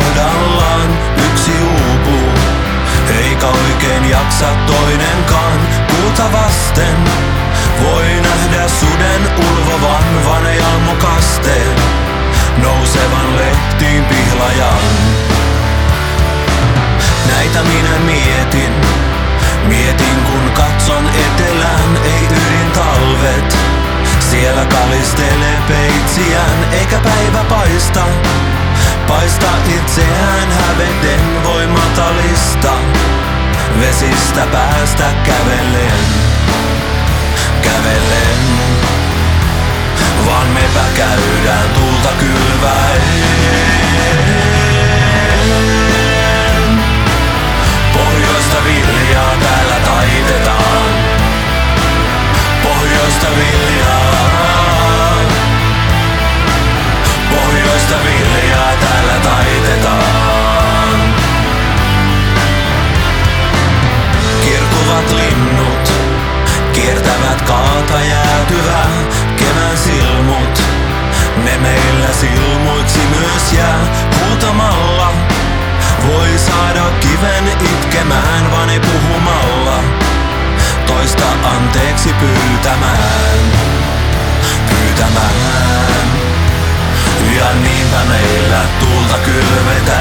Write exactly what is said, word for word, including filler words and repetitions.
kohdallaan yksi uupuu. Eikä oikein jaksa toinenkaan puuta vasten. Voi nähdä suden ulvovan vanejalmokasteen, nousevan lehtiin pihlajan. Näitä minä mietin, mietin kun katson etelään, ei ydin talvet. Siellä kalistelee peitsiään, eikä päivä paista. Paista itseään häveten voi matalista, vesistä päästä kävellen, kävellen. Vaan mepä käydään tulta kylväen. Pohjoista viljaa täällä taitetaan. Pohjoista viljaa. Pohjoista viljaa täällä taitetaan. Kirkuvat linnut kiertävät kaata jäätyvää kevään silmut. Ne meillä silmuiksi myös jää huutamalla. Voi saada kiven itkemään vane puhumalla, toista anteeksi pyytämään, pyytämään. Ja niinpä meillä tulta kylvetään.